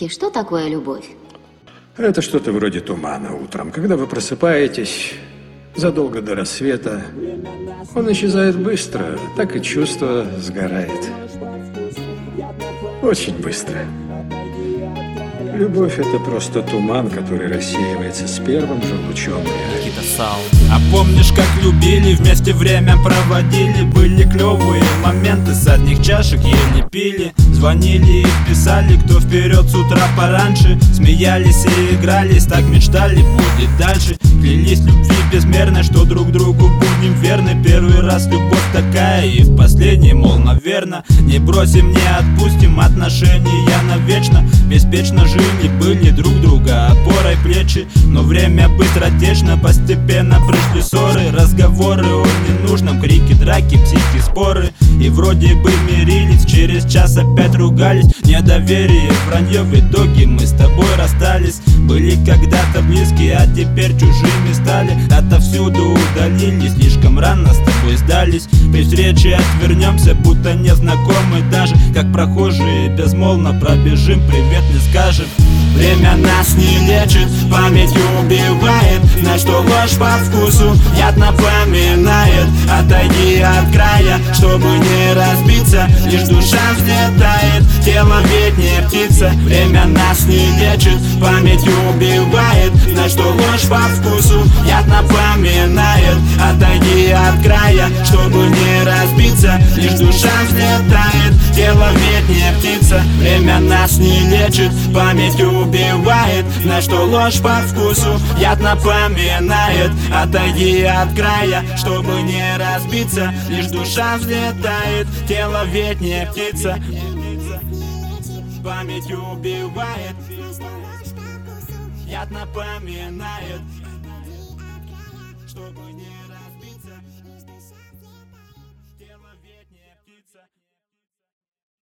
Что такое любовь? Это что-то вроде тумана утром. Когда вы просыпаетесь задолго до рассвета, он исчезает быстро, так и чувство сгорает. Очень быстро. Любовь — это просто туман, который рассеивается с первым же лучом. А помнишь, как любили, вместе время проводили? Были клевые моменты, с одних чашек еле пили. Звонили и писали, кто вперед с утра пораньше. Смеялись и игрались, так мечтали, будет дальше. Клялись любви безмерной, что друг другу будем верны. Первый раз любовь такая и в последний, мол, наверно. Не бросим, не отпустим, отношения навечно. Беспечно жили, были друг друга опорой плечи. Но время быстротечно, постепенно пришли ссоры. Разговоры о ненужном, крики, драки, психи, споры. И вроде бы мирились, через час опять ругались. Недоверие, вранье, в итоге мы с тобой расстались. Были когда-то близкие, а теперь чужими стали. Отовсюду удалились, слишком рано с тобой сдались. При встрече отвернемся, будто незнакомы даже. Как прохожие безмолвно пробежим, привет не скажем. Время нас не лечит, память убивает. На что ложь по вкусу яд напоминает. Отойди от края, чтобы не разбиться. Лишь душа взлетает, тело ведь не птица. Время нас не лечит, память убивает. На что ложь по вкусу яд напоминает. Отойди от края, чтобы не разбиться. Лишь душа взлетает, тело ведь не птица. Время нас не лечит, память убивает. На что ложь по вкусу яд напоминает. Отойди от края, чтобы не разбиться. Лишь душа взлетает, тело ведь не птица. Память убивает, яд напоминает, чтобы не